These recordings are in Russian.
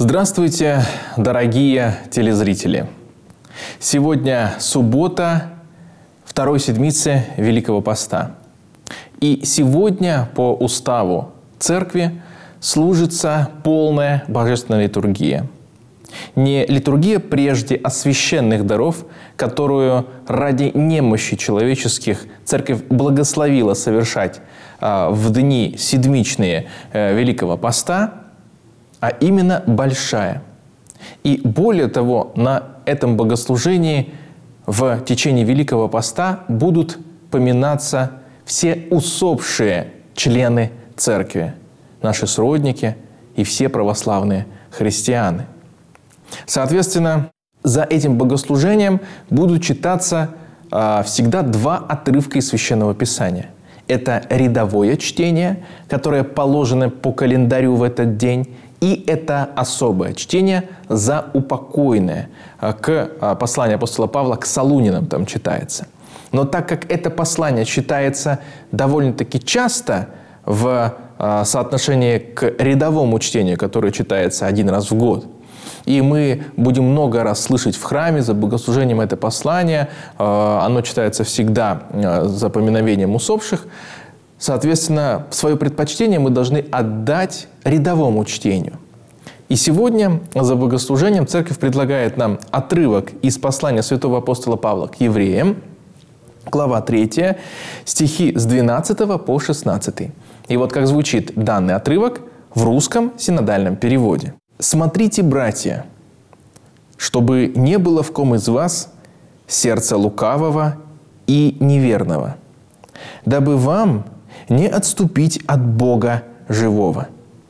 Здравствуйте, дорогие телезрители! Сегодня суббота второй седмицы Великого Поста. И сегодня по уставу Церкви служится полная божественная литургия. Не литургия прежде освященных даров, которую ради немощи человеческих Церковь благословила совершать в дни седмичные Великого Поста, а именно большая. И более того, на этом богослужении в течение Великого Поста будут поминаться все усопшие члены Церкви, наши сродники и все православные христиане. Соответственно, за этим богослужением будут читаться всегда два отрывка из Священного Писания. Это рядовое чтение, которое положено по календарю в этот день, и это особое чтение заупокойное. К посланию апостола Павла к Солунянам там читается. Но так как это послание читается довольно-таки часто в соотношении к рядовому чтению, которое читается один раз в год, и мы будем много раз слышать в храме за богослужением это послание, оно читается всегда за поминовением усопших, соответственно, свое предпочтение мы должны отдать рядовому чтению. И сегодня за богослужением Церковь предлагает нам отрывок из послания святого апостола Павла к евреям, глава 3, стихи с 12 по 16. И вот как звучит данный отрывок в русском синодальном переводе. «Смотрите, братья, чтобы не было в ком из вас сердца лукавого и неверного, дабы вам не отступить от Бога живого.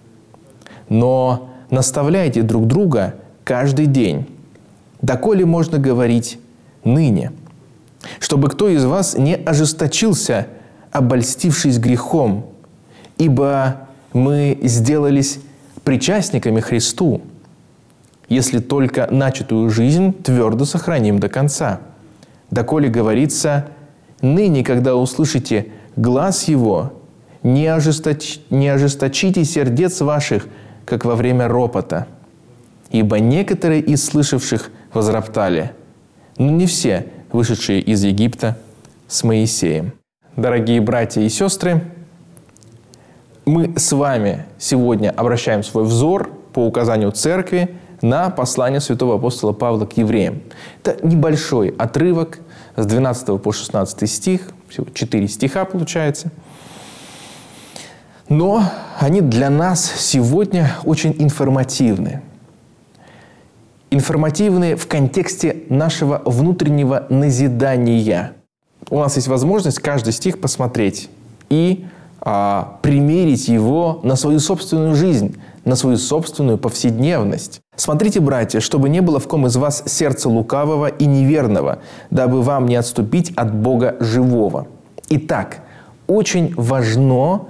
Но наставляйте друг друга каждый день, доколе можно говорить ныне, чтобы кто из вас не ожесточился, обольстившись грехом, ибо мы сделались причастниками Христу, если только начатую жизнь твердо сохраним до конца. Доколе говорится, ныне, когда услышите глас Его, не ожесточите сердец ваших, как во время ропота. Ибо некоторые из слышавших возроптали, но не все, вышедшие из Египта с Моисеем». Дорогие братья и сестры, мы с вами сегодня обращаем свой взор по указанию Церкви на послание святого апостола Павла к евреям. Это небольшой отрывок с 12 по 16 стих, всего 4 стиха получается. Но они для нас сегодня очень информативны. Информативны в контексте нашего внутреннего назидания. У нас есть возможность каждый стих посмотреть и примерить его на свою собственную жизнь, на свою собственную повседневность. «Смотрите, братья, чтобы не было в ком из вас сердца лукавого и неверного, дабы вам не отступить от Бога живого». Итак, очень важна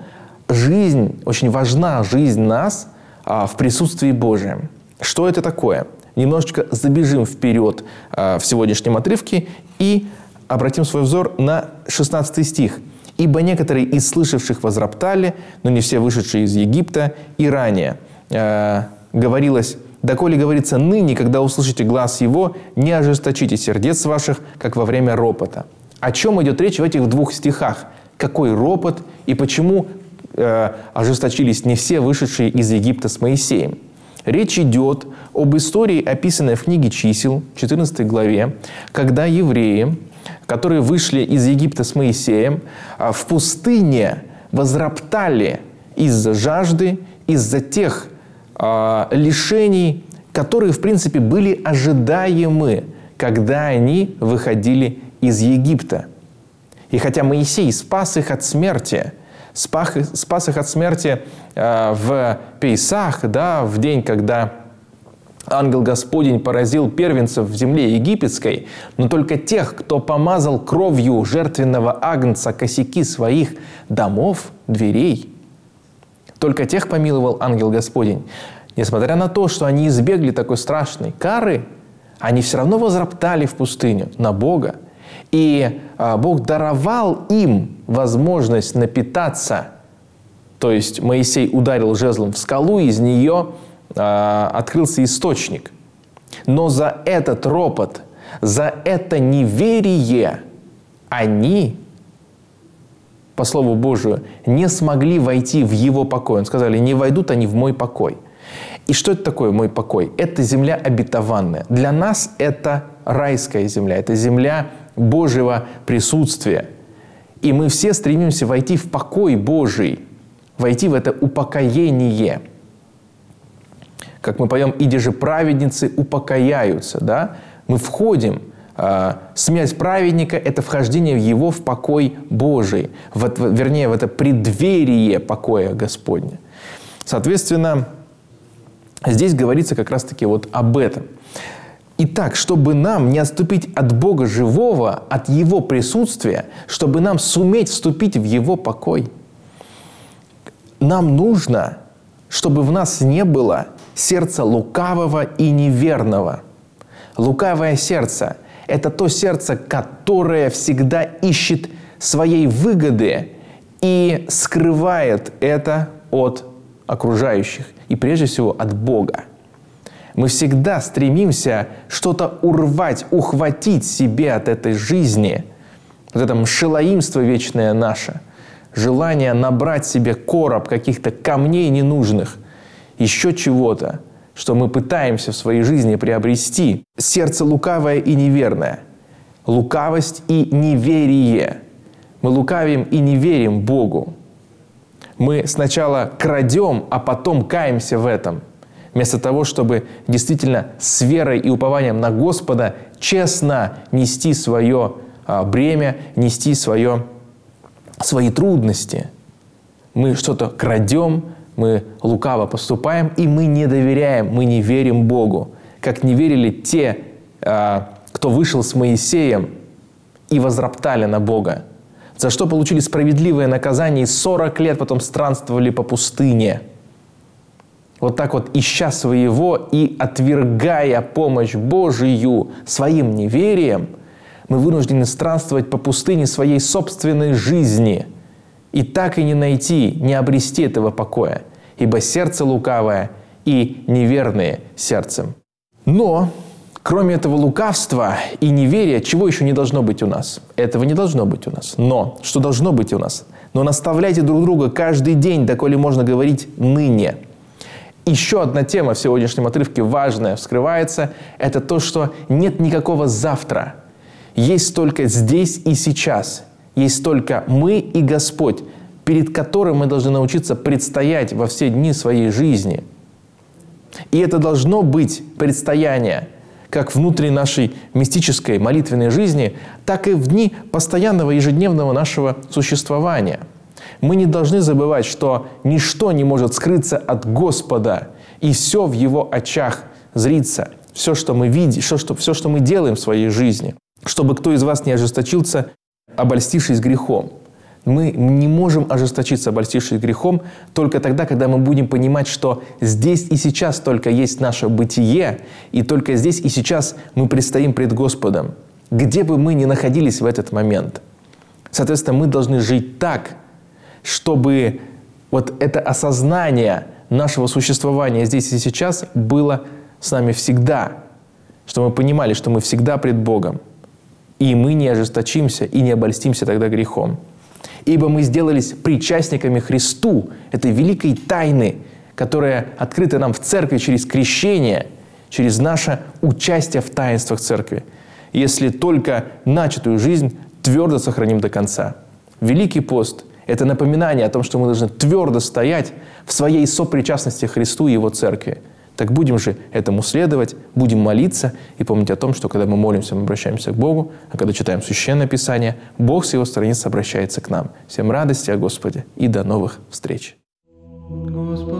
жизнь нас в присутствии Божьем. Что это такое? Немножечко забежим вперед в сегодняшнем отрывке и обратим свой взор на 16 стих. «Ибо некоторые из слышавших возроптали, но не все вышедшие из Египта, и ранее говорилось, доколе говорится ныне, когда услышите глас Его, не ожесточите сердец ваших, как во время ропота». О чем идет речь в этих двух стихах? Какой ропот и почему ожесточились не все вышедшие из Египта с Моисеем? Речь идет об истории, описанной в книге «Чисел», 14 главе, когда евреи, которые вышли из Египта с Моисеем, в пустыне возроптали из-за жажды, из-за тех лишений, которые, в принципе, были ожидаемы, когда они выходили из Египта. И хотя Моисей спас их от смерти, в Пейсах, в день, когда ангел Господень поразил первенцев в земле египетской, но только тех, кто помазал кровью жертвенного агнца косяки своих домов, дверей, только тех помиловал ангел Господень. Несмотря на то, что они избегли такой страшной кары, они все равно возроптали в пустыню на Бога. И Бог даровал им возможность напитаться. То есть Моисей ударил жезлом в скалу, из нее открылся источник. Но за этот ропот, за это неверие они, по Слову Божию, не смогли войти в Его покой. Он сказали, не войдут они в мой покой. И что это такое мой покой? Это земля обетованная. Для нас это райская земля, это земля Божьего присутствия. И мы все стремимся войти в покой Божий, войти в это упокоение. Как мы поем, «Иде же праведницы упокояются». Да? Мы входим. Смерть праведника – это вхождение его в покой Божий. Вернее, в это преддверие покоя Господня. Соответственно, здесь говорится как раз-таки вот об этом. Итак, чтобы нам не отступить от Бога живого, от Его присутствия, чтобы нам суметь вступить в Его покой, нам нужно, чтобы в нас не было сердца лукавого и неверного. Лукавое сердце – это то сердце, которое всегда ищет своей выгоды и скрывает это от окружающих, и прежде всего от Бога. Мы всегда стремимся что-то урвать, ухватить себе от этой жизни. Вот это мшелоимство вечное наше, желание набрать себе короб каких-то камней ненужных, еще чего-то, что мы пытаемся в своей жизни приобрести. Сердце лукавое и неверное. Лукавость и неверие. Мы лукавим и не верим Богу. Мы сначала крадем, а потом каемся в этом. Вместо того, чтобы действительно с верой и упованием на Господа честно нести свое бремя, нести свои трудности. Мы что-то крадем, мы лукаво поступаем, и мы не доверяем, мы не верим Богу. Как не верили те, кто вышел с Моисеем и возроптали на Бога. За что получили справедливое наказание и 40 лет потом странствовали по пустыне. Вот так вот, ища своего и отвергая помощь Божию своим неверием, мы вынуждены странствовать по пустыне своей собственной жизни и так и не найти, не обрести этого покоя, ибо сердце лукавое и неверное сердцем. Но, кроме этого лукавства и неверия, чего еще не должно быть у нас? Этого не должно быть у нас. Но, что должно быть у нас? Но наставляйте друг друга каждый день, доколе можно говорить ныне. Еще одна тема в сегодняшнем отрывке важная вскрывается. Это то, что нет никакого завтра. Есть только здесь и сейчас. Есть только мы и Господь, перед которым мы должны научиться предстоять во все дни своей жизни. И это должно быть предстояние как внутри нашей мистической молитвенной жизни, так и в дни постоянного ежедневного нашего существования. Мы не должны забывать, что ничто не может скрыться от Господа, и все в Его очах зрится. Все, что мы видим, все, что мы делаем в своей жизни. Чтобы кто из вас не ожесточился, обольстившись грехом. Мы не можем ожесточиться, обольстившись грехом, только тогда, когда мы будем понимать, что здесь и сейчас только есть наше бытие, и только здесь и сейчас мы предстоим пред Господом, где бы мы ни находились в этот момент. Соответственно, мы должны жить так, чтобы вот это осознание нашего существования здесь и сейчас было с нами всегда, чтобы мы понимали, что мы всегда пред Богом, и мы не ожесточимся и не обольстимся тогда грехом. Ибо мы сделались причастниками Христу, этой великой тайны, которая открыта нам в церкви через крещение, через наше участие в таинствах церкви, если только начатую жизнь твердо сохраним до конца. Великий пост – это напоминание о том, что мы должны твердо стоять в своей сопричастности к Христу и Его церкви. Так будем же этому следовать, будем молиться и помнить о том, что когда мы молимся, мы обращаемся к Богу, а когда читаем Священное Писание, Бог с Его страниц обращается к нам. Всем радости о Господе и до новых встреч. Господи.